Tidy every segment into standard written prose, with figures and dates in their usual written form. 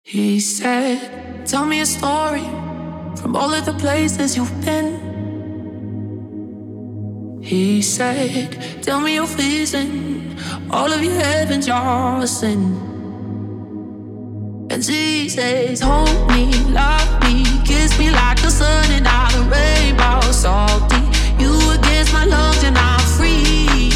He said, tell me a story from all of the places you've been. He said, tell me your vision, all of your heavens, your sin. And she says, hold me, love me, kiss me like the sun and all the rainbow, salty. You against my lungs and I'm free.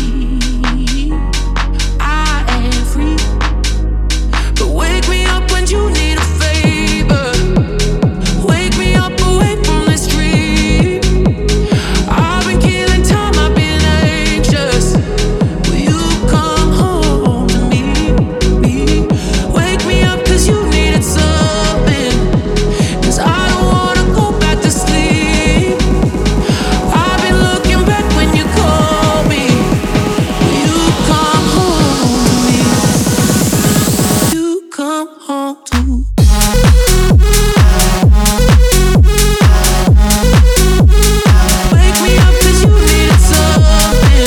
I am free. But wake me up when you need a favor. Wake me up away from this dream. I've been killing time, I've been anxious. Will you come home to me? Wake me up cause you needed something. Cause I don't wanna go back to sleep. I've been looking back when you call me. Will you come home to me? You come home to me. Wake me up cause you needed something.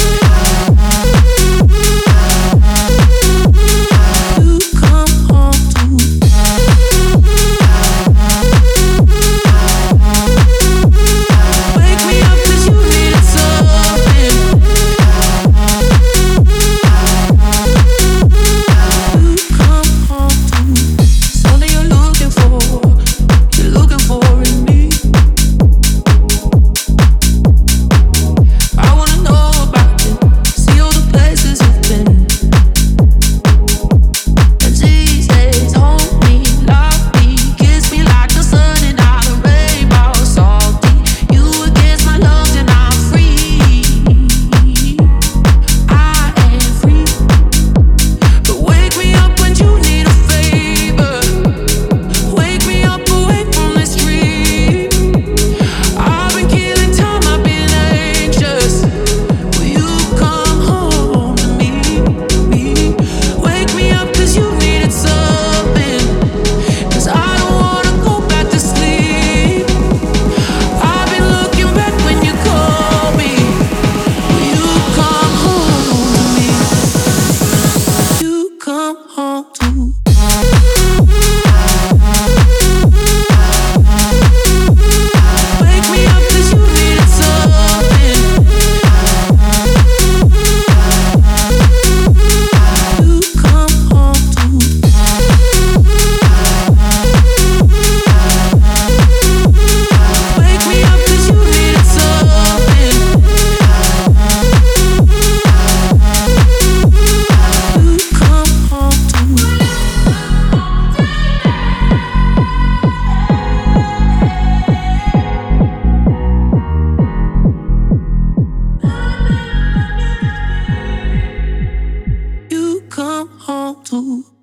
You come home to me. Wake me up cause you needed something. You come home to me. Something you're looking for in me. I wanna know about it, see all the places you've been. And she says, hold me, love me, kiss me like the sun and all the rainbow, salty. You against my lungs and I'm free. I am free. But wake me up when you need a favor. Wake me up away from this dream. I've been killing time, I've been anxious. Will you come home to me? Wake me up cause you needed something. Cause I don't wanna go back to sleep. I've been looking back when you call me. Will you come home to me? You come home to me. Wake me up cause you needed something. You come home to me. Wake me up cause you needed something. You come home to me. You come home to